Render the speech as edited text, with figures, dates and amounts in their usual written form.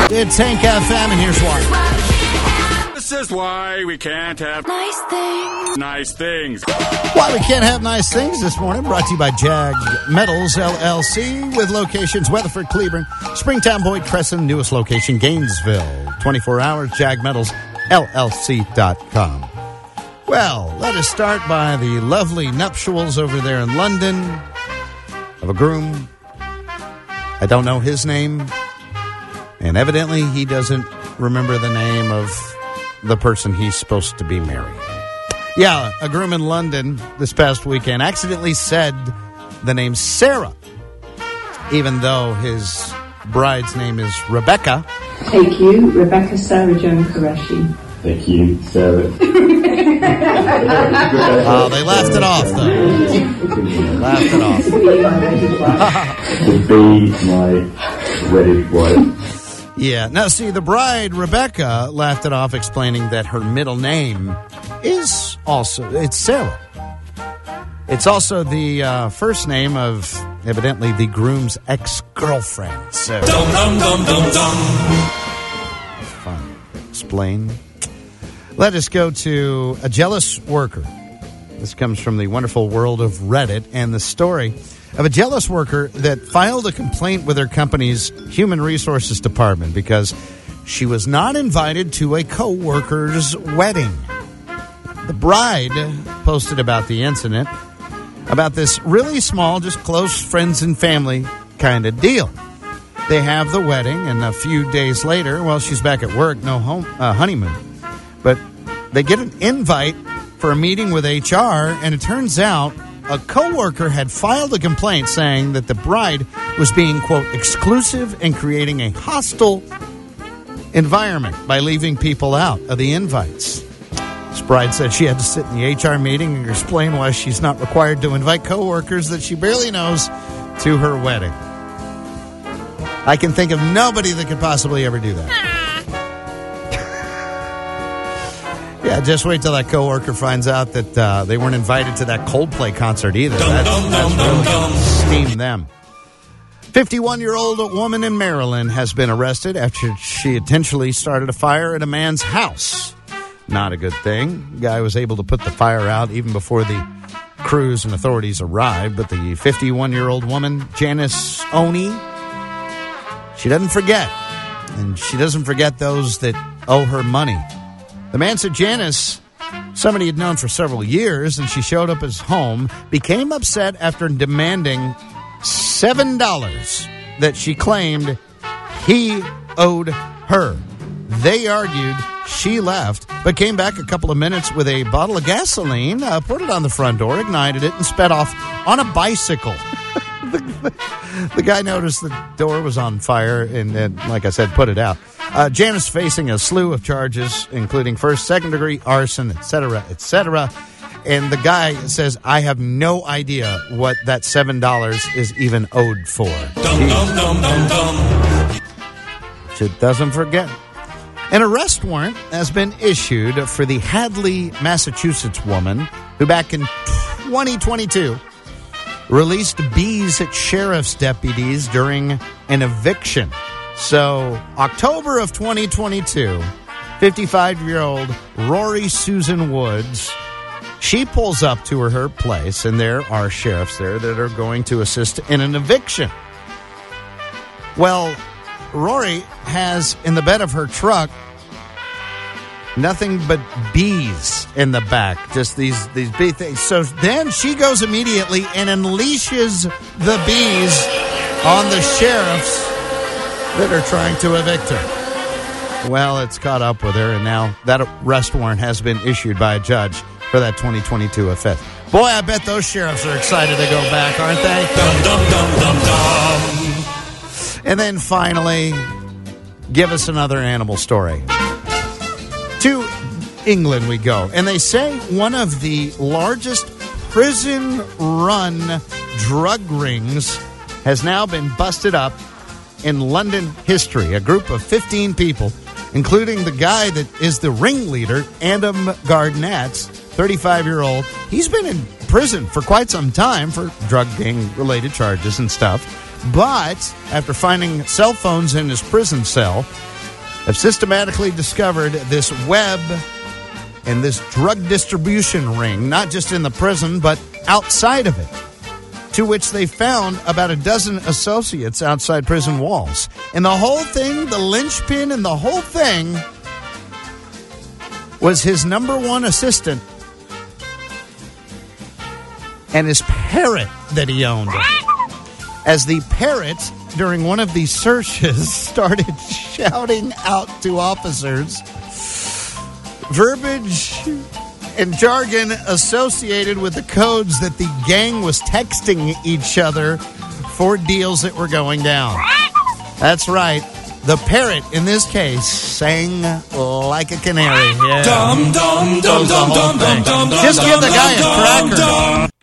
It's Hank FM, and here's why. This is why we can't have Nice things. nice things. Why we can't have nice things this morning, brought to you by Jag Metals, LLC, with locations Weatherford, Cleburne, Springtown, Boyd, Crescent, newest location, Gainesville. 24 hours, jagmetalsllc.com. Well, let us start by the lovely nuptials over there in London of a groom. I don't know his name, and evidently he doesn't remember the name of the person he's supposed to be marrying. Yeah, a groom in London this past weekend accidentally said the name Sarah, even though his bride's name is Rebecca. Thank you, Rebecca Sarah Joan Qureshi. Thank you, Sarah. Oh, they laughed it off, though. Laughed it off. To be my wedded wife. Yeah. Now, see, the bride, Rebecca, laughed it off, explaining that her middle name is also, it's Sarah. It's also the first name of, evidently, the groom's ex-girlfriend. So, fun. Explain. Let us go to a jealous worker. This comes from the wonderful world of Reddit, and the story of a jealous worker that filed a complaint with her company's human resources department because she was not invited to a co-worker's wedding. The bride posted about the incident, about this really small, just close friends and family kind of deal. They have the wedding, and a few days later, well, she's back at work, no honeymoon. But they get an invite for a meeting with HR, and it turns out a coworker had filed a complaint saying that the bride was being, quote, exclusive and creating a hostile environment by leaving people out of the invites. This bride said she had to sit in the HR meeting and explain why she's not required to invite coworkers that she barely knows to her wedding. I can think of nobody that could possibly ever do that. Yeah, just wait till that coworker finds out that they weren't invited to that Coldplay concert either. That's really going to steam them. 51-year-old woman in Maryland has been arrested after she intentionally started a fire at a man's house. Not a good thing. The guy was able to put the fire out even before the crews and authorities arrived, but the 51-year-old woman, Janice Oney, she doesn't forget. And she doesn't forget those that owe her money. The man said Janice, somebody he'd known for several years, and she showed up at his home, became upset after demanding $7 that she claimed he owed her. They argued, she left, but came back a couple of minutes with a bottle of gasoline, put it on the front door, ignited it, and sped off on a bicycle. The guy noticed the door was on fire and, like I said, put it out. Janice facing a slew of charges, including first, second-degree arson, etc., etc. And the guy says, I have no idea what that $7 is even owed for. She doesn't forget. An arrest warrant has been issued for the Hadley, Massachusetts woman who back in 2022 released bees at sheriff's deputies during an eviction. So, October of 2022, 55-year-old Rory Susan Woods, she pulls up to her place, and there are sheriffs there that are going to assist in an eviction. Well, Rory has in the bed of her truck nothing but bees in the back, just these bee things. So then she goes immediately and unleashes the bees on the sheriffs that are trying to evict her. Well, it's caught up with her, and now that arrest warrant has been issued by a judge for that 2022 offense. Boy, I bet those sheriffs are excited to go back, aren't they? Dum, dum, dum, dum, dum. And then finally, give us another animal story. To England we go. And they say one of the largest prison-run drug rings has now been busted up in London history. A group of 15 people, including the guy that is the ringleader, Adam Garnett, 35-year-old. He's been in prison for quite some time for drug gang-related charges and stuff. But after finding cell phones in his prison cell, have systematically discovered this web and this drug distribution ring, not just in the prison, but outside of it, to which they found about a dozen associates outside prison walls. And the whole thing, the linchpin and the whole thing, was his number one assistant and his parrot that he owned. As the parrot, during one of these searches, started shouting out to officers verbiage and jargon associated with the codes that the gang was texting each other for deals that were going down. That's right. The parrot, in this case, sang like a canary. Yeah. Dum dum dum dum dum dum dum. Just give the guy a cracker.